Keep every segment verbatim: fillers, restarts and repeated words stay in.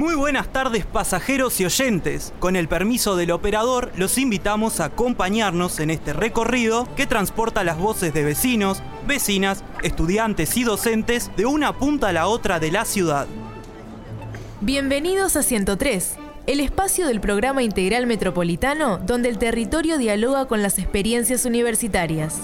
Muy buenas tardes, pasajeros y oyentes. Con el permiso del operador, los invitamos a acompañarnos en este recorrido que transporta las voces de vecinos, vecinas, estudiantes y docentes de una punta a la otra de la ciudad. Bienvenidos a ciento tres, el espacio del programa integral metropolitano donde el territorio dialoga con las experiencias universitarias.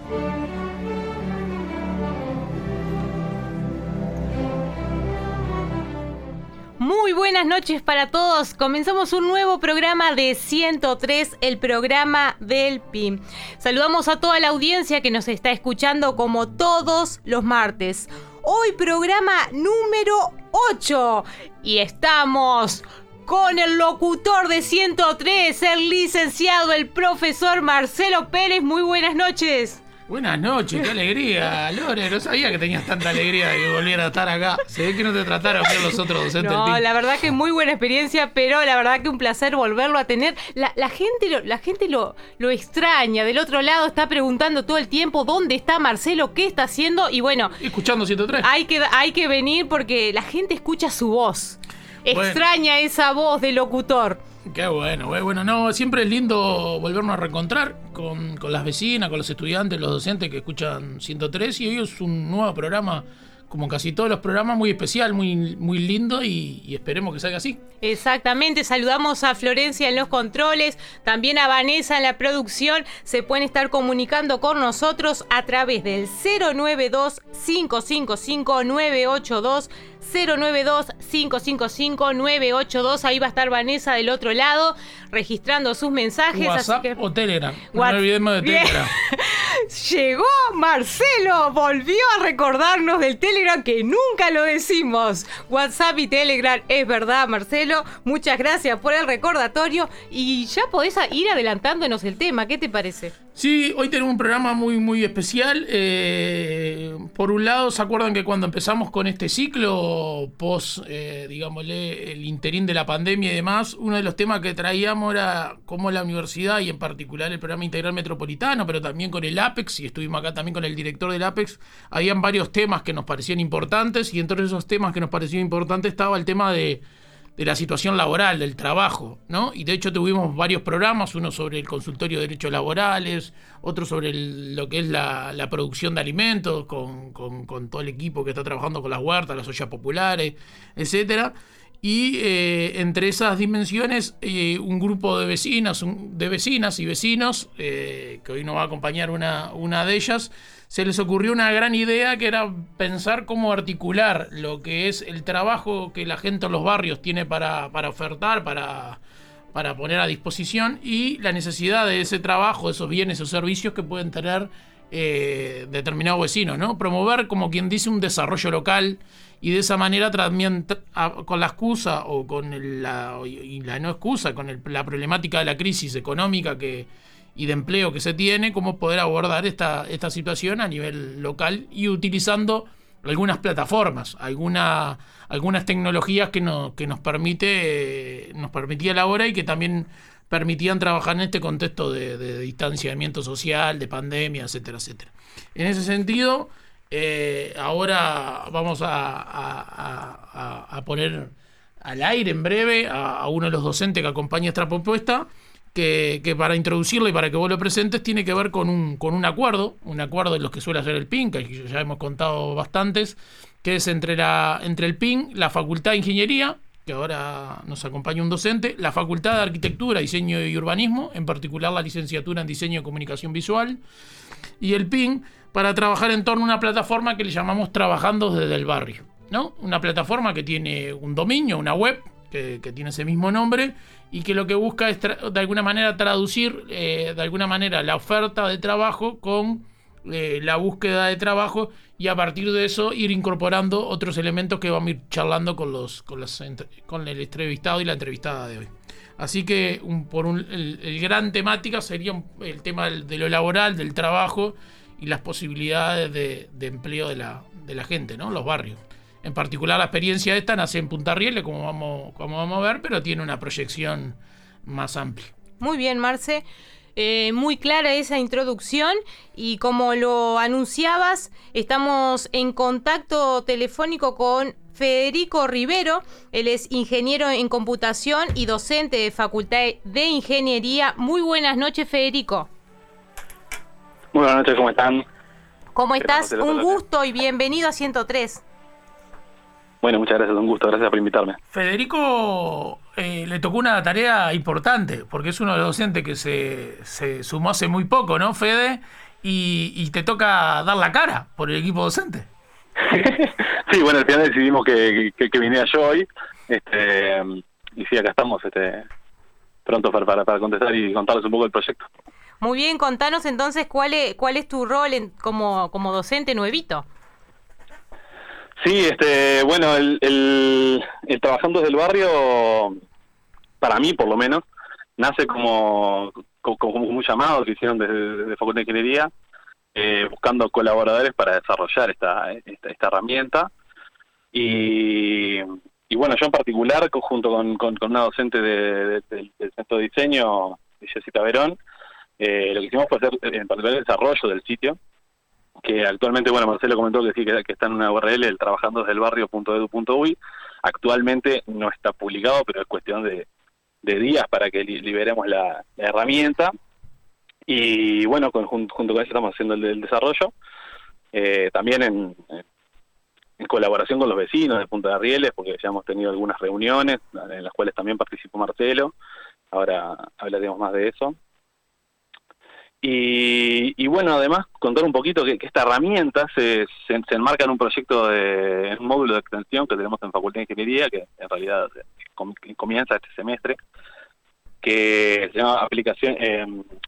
Muy buenas noches para todos. Comenzamos un nuevo programa de ciento tres, el programa del P I M. Saludamos a toda la audiencia que nos está escuchando como todos los martes. Hoy programa número ocho y estamos con el locutor de ciento tres, el licenciado, el profesor Marcelo Pérez. Muy buenas noches. Buenas noches, qué alegría, Lore, no sabía que tenías tanta alegría de que volviera a estar acá. Se ve que no te trataron bien los otros docentes No, del P I M. la verdad que muy buena experiencia, pero la verdad que un placer volverlo a tener. La, la gente, lo, la gente lo, lo extraña, del otro lado está preguntando todo el tiempo dónde está Marcelo, qué está haciendo, y bueno... Escuchando ciento tres. Hay que, hay que venir porque la gente escucha su voz, Bueno. extraña esa voz del locutor. Qué bueno, güey. Bueno, no, siempre es lindo volvernos a reencontrar con, con las vecinas, con los estudiantes, los docentes que escuchan ciento tres, y hoy es un nuevo programa, como casi todos los programas, muy especial, muy, muy lindo, y, y esperemos que salga así. Exactamente, saludamos a Florencia en los controles, también a Vanessa en la producción. Se pueden estar comunicando con nosotros a través del cero nueve dos, cinco cinco cinco, nueve ocho dos, cero nueve dos, cinco cinco cinco, nueve ocho dos. Ahí va a estar Vanessa del otro lado registrando sus mensajes. WhatsApp así que... o Telegram. No What... nos olvidemos de Bien. Telegram. Llegó Marcelo, volvió a recordarnos del Telegram que nunca lo decimos. WhatsApp y Telegram, es verdad, Marcelo. Muchas gracias por el recordatorio y ya podés ir adelantándonos el tema. ¿Qué te parece? Sí, hoy tenemos un programa muy muy especial. Eh, por un lado, ¿se acuerdan que cuando empezamos con este ciclo post, eh, digámosle, el interín de la pandemia y demás, uno de los temas que traíamos era cómo la universidad y en particular el programa integral metropolitano, pero también con el APEX, y estuvimos acá también con el director del APEX, habían varios temas que nos parecían importantes, y entre esos temas que nos parecían importantes estaba el tema de de la situación laboral, del trabajo, ¿no? Y de hecho tuvimos varios programas, uno sobre el consultorio de derechos laborales, otro sobre el, lo que es la, la producción de alimentos, con, con, con todo el equipo que está trabajando con las huertas, las ollas populares, etcétera. Y eh, entre esas dimensiones, eh, un grupo de vecinas, un, de vecinas y vecinos, eh, que hoy nos va a acompañar una, una de ellas, se les ocurrió una gran idea que era pensar cómo articular lo que es el trabajo que la gente en los barrios tiene para, para ofertar, para, para poner a disposición, y la necesidad de ese trabajo, de esos bienes o servicios que pueden tener eh, determinados vecinos, ¿no? Promover, como quien dice, un desarrollo local, y de esa manera también, con la excusa o con el, la, y la no excusa, con el, la problemática de la crisis económica que y de empleo que se tiene, cómo poder abordar esta, esta situación a nivel local y utilizando algunas plataformas, alguna, algunas tecnologías que, no, que nos permite nos permitía la hora y que también permitían trabajar en este contexto de, de distanciamiento social, de pandemia, etcétera, etcétera. En ese sentido, eh, ahora vamos a, a, a, a poner al aire en breve a, a uno de los docentes que acompaña esta propuesta, Que, que para introducirlo y para que vos lo presentes tiene que ver con un, con un acuerdo, un acuerdo de los que suele hacer el P I M, que ya hemos contado bastantes, que es entre, la, entre el P I M, la Facultad de Ingeniería, que ahora nos acompaña un docente, la Facultad de Arquitectura, Diseño y Urbanismo, en particular la licenciatura en Diseño y Comunicación Visual, y el P I M, para trabajar en torno a una plataforma que le llamamos Trabajando desde el Barrio, ¿no? Una plataforma que tiene un dominio, una web, que, que tiene ese mismo nombre, y que lo que busca es tra- de alguna manera traducir eh, de alguna manera la oferta de trabajo con eh, la búsqueda de trabajo, y a partir de eso ir incorporando otros elementos que vamos a ir charlando con los con, las, con el entrevistado y la entrevistada de hoy. Así que un, por un, el, el gran temática sería un, el tema del, de lo laboral, del trabajo y las posibilidades de, de empleo de la, de la gente, ¿no? Los barrios. En particular, la experiencia esta nace en Punta Riele, como vamos, como vamos a ver, pero tiene una proyección más amplia. Muy bien, Marce. Eh, muy clara esa introducción, y como lo anunciabas, estamos en contacto telefónico con Federico Rivero. Él es ingeniero en computación y docente de Facultad de Ingeniería. Muy buenas noches, Federico. Muy buenas noches, ¿cómo están? ¿Cómo estás? Un gusto y bienvenido a ciento tres. Bueno, muchas gracias, un gusto, gracias por invitarme. Federico eh, le tocó una tarea importante, porque es uno de los docentes que se, se sumó hace muy poco, ¿no, Fede? Y, y te toca dar la cara por el equipo docente. Sí, bueno, al final decidimos que, que, que viniera yo hoy, este, y sí, acá estamos este, prontos para, para, para contestar y contarles un poco del proyecto. Muy bien, contanos entonces cuál es, cuál es tu rol en, como, como docente nuevito. Sí, este, bueno, el, el, el Trabajando desde el Barrio, para mí por lo menos, nace como, como, como un llamado que hicieron desde, desde Facultad de Ingeniería, eh, buscando colaboradores para desarrollar esta, esta, esta herramienta. Y, y bueno, yo en particular, junto con, con, con una docente de, de, de, del Centro de Diseño, Jessica Verón, eh, lo que hicimos fue hacer en particular el desarrollo del sitio, que actualmente, bueno, Marcelo comentó que sí, que, que está en una U R L, el trabajando desde el barrio punto edu punto uy. Actualmente no está publicado, pero es cuestión de, de días para que li, liberemos la, la herramienta. Y bueno, con, junto, junto con eso estamos haciendo el, el desarrollo, eh, también en, en colaboración con los vecinos de Punta de Rieles, porque ya hemos tenido algunas reuniones en las cuales también participó Marcelo. Ahora hablaremos más de eso. Y, y bueno, además contar un poquito que, que esta herramienta se, se, se enmarca en un proyecto de en un módulo de extensión que tenemos en Facultad de Ingeniería, que en realidad com, comienza este semestre, que se llama aplicación, eh,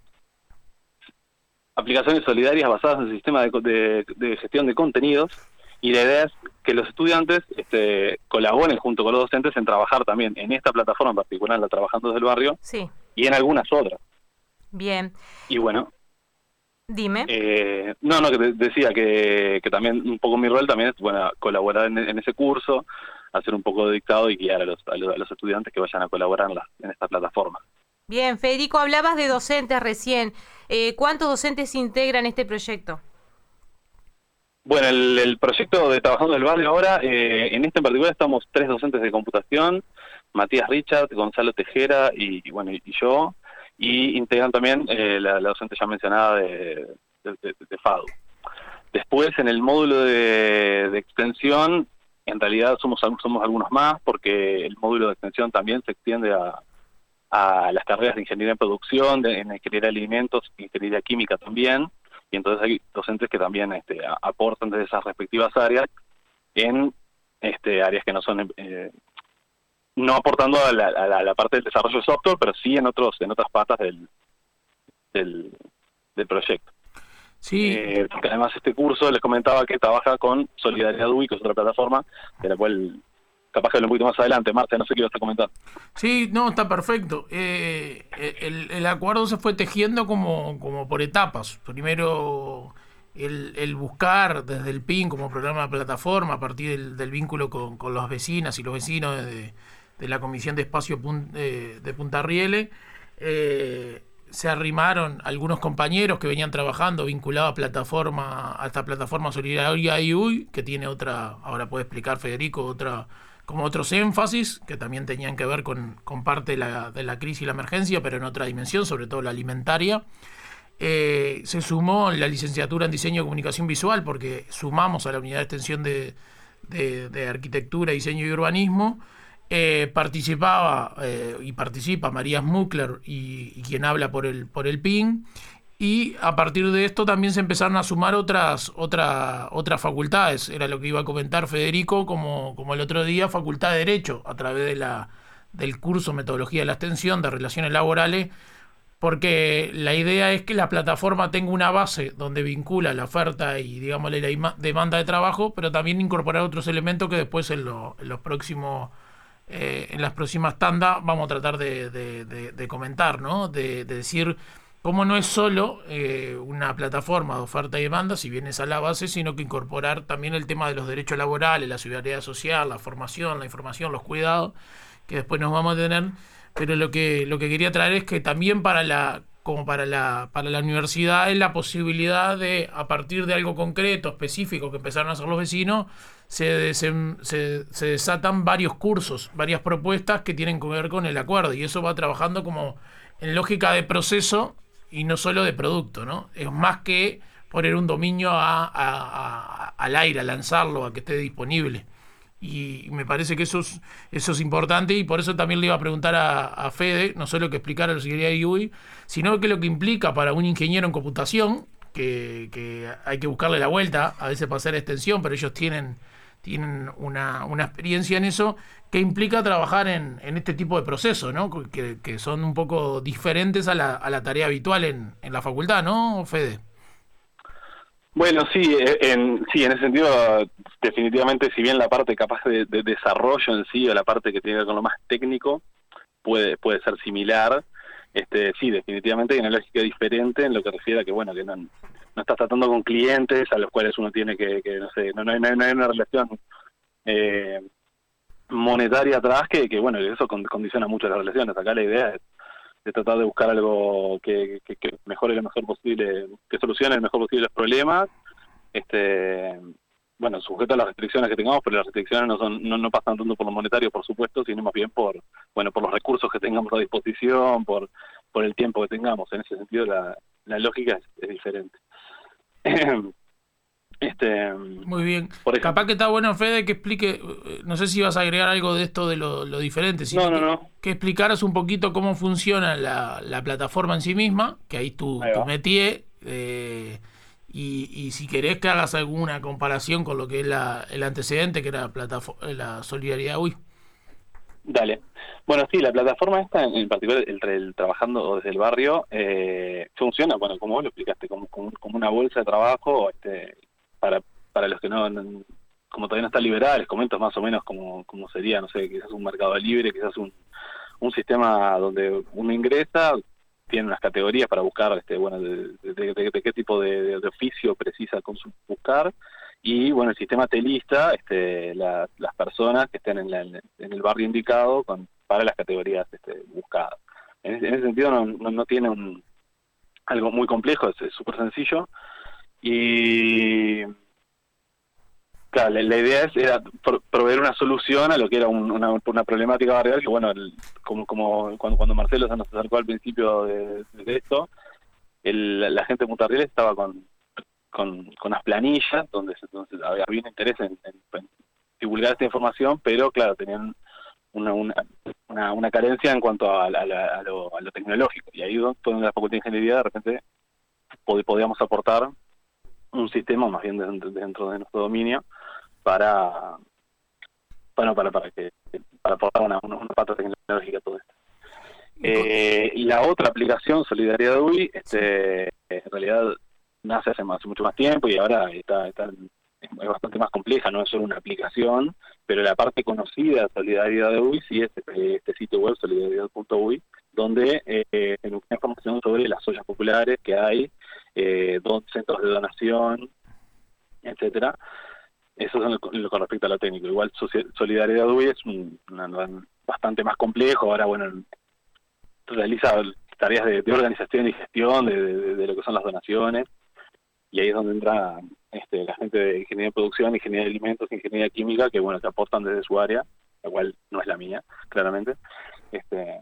aplicaciones solidarias basadas en el sistema de, de, de gestión de contenidos. Y la idea es que los estudiantes este, colaboren junto con los docentes en trabajar también en esta plataforma en particular, en la Trabajando desde el Barrio, sí, y en algunas otras. Bien. Y bueno, dime. Eh, no, no, que te decía que, que también un poco mi rol también es, bueno, colaborar en, en ese curso, hacer un poco de dictado y guiar a los, a los, a los estudiantes que vayan a colaborar en, la, en esta plataforma. Bien, Federico, hablabas de docentes recién. Eh, ¿Cuántos docentes integran este proyecto? Bueno, el, el proyecto de Trabajando del Barrio ahora, eh, en este en particular estamos tres docentes de computación, Matías Richard, Gonzalo Tejera y, y bueno, y, y yo. Y integran también eh, la, la docente ya mencionada de, de, de, de FADU. Después, en el módulo de, de extensión, en realidad somos somos algunos más, porque el módulo de extensión también se extiende a, a las carreras de ingeniería en producción, de, en ingeniería de alimentos, ingeniería química también, y entonces hay docentes que también este, a, aportan desde esas respectivas áreas en este, áreas que no son... Eh, no aportando a la, a, la, a la parte del desarrollo de software, pero sí en otros en otras patas del del, del proyecto. Sí. Eh, porque además este curso les comentaba que trabaja con Solidaridad U I, que es otra plataforma, de la cual capaz que hablo un poquito más adelante. Marta, no sé qué ibas a comentar. Sí, no, está perfecto. Eh, el, el acuerdo se fue tejiendo como, como por etapas. Primero... El, el buscar desde el P I N como programa de plataforma a partir del, del vínculo con, con las vecinas y los vecinos de, de la Comisión de Espacio Pun, eh, de Punta Rieles, eh, se arrimaron algunos compañeros que venían trabajando vinculados a plataforma a esta plataforma Solidaria U I, que tiene otra, ahora puede explicar Federico, otra como otros énfasis que también tenían que ver con, con parte de la, de la crisis y la emergencia, pero en otra dimensión, sobre todo la alimentaria. Eh, se sumó la licenciatura en Diseño y Comunicación Visual, porque sumamos a la unidad de extensión de, de, de Arquitectura, Diseño y Urbanismo. Eh, participaba eh, y participa María Smukler y, y quien habla por el, por el P I N. Y a partir de esto también se empezaron a sumar otras, otra, otras facultades. Era lo que iba a comentar Federico, como, como el otro día, Facultad de Derecho, a través de la, del curso Metodología de la Extensión de Relaciones Laborales, porque la idea es que la plataforma tenga una base donde vincula la oferta y, digámosle, la ima- demanda de trabajo, pero también incorporar otros elementos que después en, lo, en los próximos, eh, en las próximas tandas vamos a tratar de, de, de, de comentar, ¿no? De, de decir cómo no es solo eh, una plataforma de oferta y demanda, si bien es a la base, sino que incorporar también el tema de los derechos laborales, la solidaridad social, la formación, la información, los cuidados, que después nos vamos a tener. Pero lo que lo que quería traer es que también para la como para la, para la universidad, es la posibilidad de, a partir de algo concreto, específico, que empezaron a hacer los vecinos, se, desem, se, se desatan varios cursos, varias propuestas que tienen que ver con el acuerdo, y eso va trabajando como en lógica de proceso y no solo de producto, ¿no? Es más que poner un dominio a, a, a, al aire, a lanzarlo, a que esté disponible. Y me parece que eso es, eso es importante, y por eso también le iba a preguntar a, a Fede, no solo que explicara la seguridad de U I, sino que lo que implica para un ingeniero en computación, que, que hay que buscarle la vuelta a veces para hacer extensión, pero ellos tienen, tienen una, una experiencia en eso, que implica trabajar en, en este tipo de procesos, ¿no? Que, que son un poco diferentes a la, a la tarea habitual en, en la facultad, ¿no, Fede? Bueno, sí, en, sí, en ese sentido, definitivamente, si bien la parte capaz de, de desarrollo en sí, o la parte que tiene que ver con lo más técnico, puede puede ser similar, este sí, definitivamente hay una lógica diferente en lo que refiere a que, bueno, que no, no estás tratando con clientes a los cuales uno tiene que, que no sé, no, no, hay, no hay una relación eh, monetaria atrás que, que, bueno, eso condiciona mucho las relaciones. Acá la idea es de tratar de buscar algo que, que, que mejore lo mejor posible, que solucione el mejor posible los problemas, este bueno, sujeto a las restricciones que tengamos, pero las restricciones no son no, no pasan tanto por lo monetario, por supuesto, sino más bien por bueno por los recursos que tengamos a disposición, por por el tiempo que tengamos. En ese sentido la, la lógica es, es diferente. Este, Muy bien. Por Capaz que está bueno, Fede, que explique, no sé si vas a agregar algo de esto de lo, lo diferente, sino no, no, que, no. que explicaras un poquito cómo funciona la, la plataforma en sí misma, que ahí tu, ahí tu métier, eh, y, y si querés que hagas alguna comparación con lo que es la, el antecedente, que era la, la Solidaridad U I. Dale. Bueno, sí, la plataforma esta, en particular, el, el trabajando desde el barrio, eh, funciona, bueno, como vos lo explicaste, como, como, como una bolsa de trabajo, este para para los que no, no, como todavía no está liberada, les comento más o menos cómo, cómo sería, no sé, quizás un mercado libre, quizás un, un sistema donde uno ingresa, tiene unas categorías para buscar, este bueno, de, de, de, de, de qué tipo de, de oficio precisa buscar, y bueno, el sistema te lista este, la, las personas que estén en, la, en el barrio indicado con, para las categorías este, buscadas. En ese, en ese sentido no, no, no tiene un algo muy complejo, es súper sencillo. Y claro, la, la idea es, era pro, proveer una solución a lo que era un, una, una problemática barrial, que bueno, el, como, como cuando, cuando Marcelo se nos acercó al principio de, de esto, el, la gente de Punta Rieles estaba con, con, con unas planillas donde, donde había, había un interés en, en, en divulgar esta información, pero claro, tenían una, una, una, una carencia en cuanto a, a, a, a, lo, a lo tecnológico, y ahí toda la Facultad de Ingeniería de repente pod, podíamos aportar un sistema más bien dentro, dentro de nuestro dominio para bueno para para que para aportar una, una, una pata tecnológica a todo esto. Eh, la otra aplicación, Solidaridad U I, este, en realidad nace hace, más, hace mucho más tiempo y ahora está, está es bastante más compleja, no es solo una aplicación, pero la parte conocida de Solidaridad U I sí es este, este sitio web solidaridad punto u i, donde eh, tenemos información sobre las ollas populares que hay, eh, dos centros de donación, etcétera. Eso es lo, lo con respecto a lo técnico. Igual Solidaridad U I es un, una, una, bastante más complejo. Ahora, bueno, realiza tareas de, de organización y gestión de, de, de lo que son las donaciones, y ahí es donde entra este, la gente de ingeniería de producción, ingeniería de alimentos, ingeniería química, que bueno, que aportan desde su área, la cual no es la mía, claramente. Este,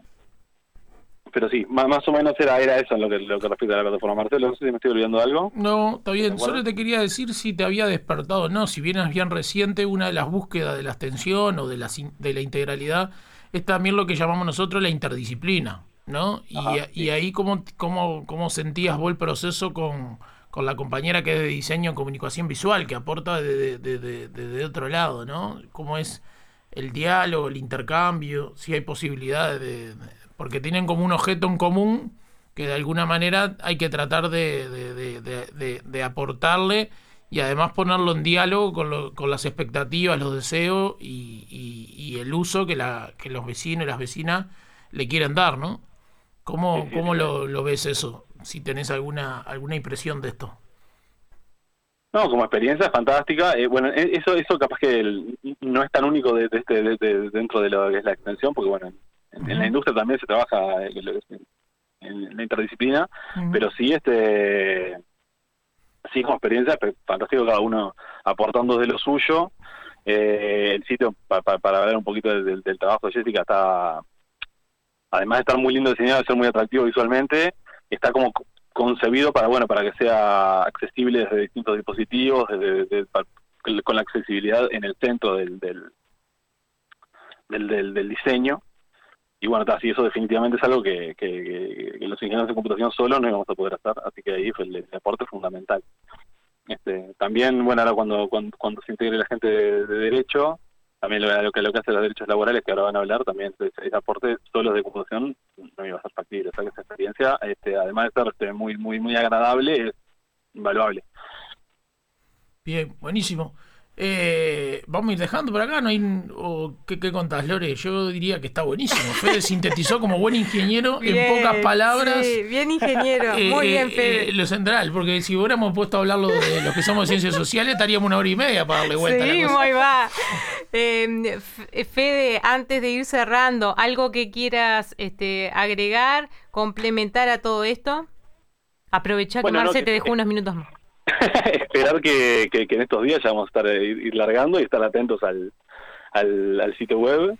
pero sí, más, más o menos era era eso lo que lo que respecta a la plataforma. Marcelo, no sé si me estoy olvidando de algo. No, está bien. Solo te quería decir si te había despertado o no. Si bien es bien reciente, una de las búsquedas de la extensión o de la, de la integralidad es también lo que llamamos nosotros la interdisciplina, ¿no? Y, Ajá, y sí. ahí, ¿cómo, cómo, ¿cómo sentías vos el proceso con, con la compañera que es de diseño en comunicación visual, que aporta de, de, de, de, de otro lado, ¿no? ¿Cómo es el diálogo, el intercambio? Si hay posibilidades de... de porque tienen como un objeto en común que de alguna manera hay que tratar de, de, de, de, de, de aportarle y además ponerlo en diálogo con, lo, con las expectativas, los deseos y, y, y el uso que, la, que los vecinos y las vecinas le quieren dar, ¿no? ¿Cómo, cómo lo, lo ves eso? Si tenés alguna alguna impresión de esto. No, como experiencia es fantástica. Eh, bueno, eso eso capaz que el, no es tan único de, de este de, de, dentro de lo que es la extensión, porque bueno, en, uh-huh. en la industria también se trabaja en, en la interdisciplina, Uh-huh. pero sí, este, sí como experiencia, fantástico, cada uno aportando de lo suyo. Eh, el sitio, pa, pa, para hablar un poquito del, del, del trabajo de Jessica, está, además de estar muy lindo diseñado, de ser muy atractivo visualmente, está como concebido para, bueno, para que sea accesible desde distintos dispositivos, desde, desde, para, con la accesibilidad en el centro del, del, del, del, del diseño. Y bueno, así eso definitivamente es algo que, que, que, que los ingenieros de computación solo no íbamos a poder hacer, así que ahí fue el, el aporte fundamental. Este, también, bueno, ahora cuando, cuando, cuando se integre la gente de, de Derecho, también lo, lo, que, lo que hace los derechos laborales, que ahora van a hablar, también ese, ese aporte solo de computación no iba a ser factible. O sea que esa experiencia, este, además de ser este, muy, muy, muy agradable, es invaluable. Bien, buenísimo. Eh, vamos a ir dejando por acá, ¿no hay o qué, qué contás, Lore? Yo diría que está buenísimo. Fede sintetizó como buen ingeniero bien, en pocas palabras. Sí, bien ingeniero, eh, muy eh, bien, Fede. Eh, lo central, porque si hubiéramos puesto a hablarlo de los que somos ciencias sociales, estaríamos una hora y media para darle vuelta Sí, a la cosa. muy va. Eh, Fede, antes de ir cerrando, ¿algo que quieras este, agregar, complementar a todo esto? Aprovecha Bueno, que Marce no, te que- dejó unos minutos más. Esperar que, que, que en estos días ya vamos a estar eh, ir, ir largando y estar atentos al, al, al sitio web.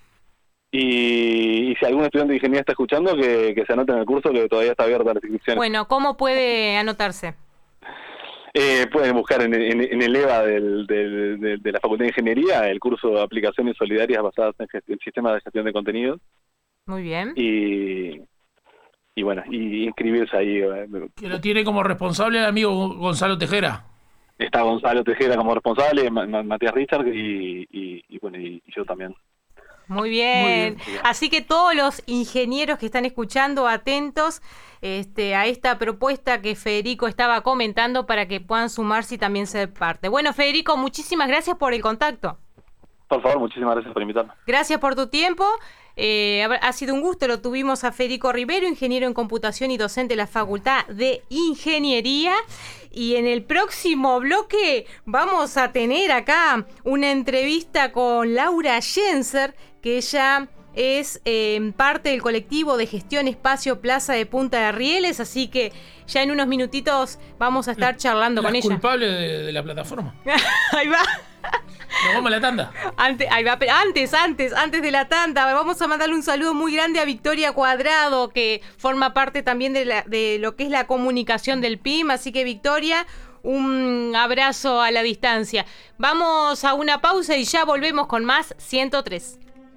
Y, y si algún estudiante de ingeniería está escuchando, que, que se anote en el curso, que todavía está abierta las inscripciones. Bueno, ¿cómo puede anotarse? Eh, pueden buscar en, en, en el E V A del, del, de, de la Facultad de Ingeniería el curso de aplicaciones solidarias basadas en, gest- en sistemas de gestión de contenidos. Muy bien. Y, y bueno, y inscribirse ahí. eh, Que lo tiene como responsable el amigo Gonzalo Tejera. Está Gonzalo Tejera como responsable, Ma- Ma- Matías Richard y, y, y bueno, y, y yo también. Muy bien. Muy bien. Así que todos los ingenieros que están escuchando, atentos este, a esta propuesta que Federico estaba comentando para que puedan sumarse y también ser parte. Bueno, Federico, muchísimas gracias por el contacto. Por favor, muchísimas gracias por invitarme. Gracias por tu tiempo. Eh, ha sido un gusto, lo tuvimos a Federico Rivero, ingeniero en computación y docente de la Facultad de Ingeniería. Y en el próximo bloque vamos a tener acá una entrevista con Laura Jenser, que ella es eh, parte del colectivo de gestión Espacio Plaza de Punta de Rieles, así que ya en unos minutitos vamos a estar charlando La con ella. culpable de, de la plataforma. Ahí va. Nos vamos a la tanda. Antes, ahí va, pero antes, antes, antes de la tanda, vamos a mandarle un saludo muy grande a Victoria Cuadrado, que forma parte también de, la, de lo que es la comunicación del P I M. Así que, Victoria, un abrazo a la distancia. Vamos a una pausa y ya volvemos con más ciento tres.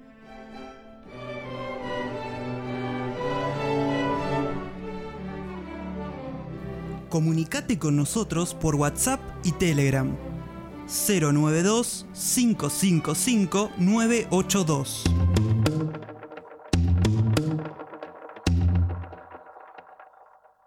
Comunicate con nosotros por WhatsApp y Telegram. cero nueve dos, cinco cinco cinco, nueve ocho dos.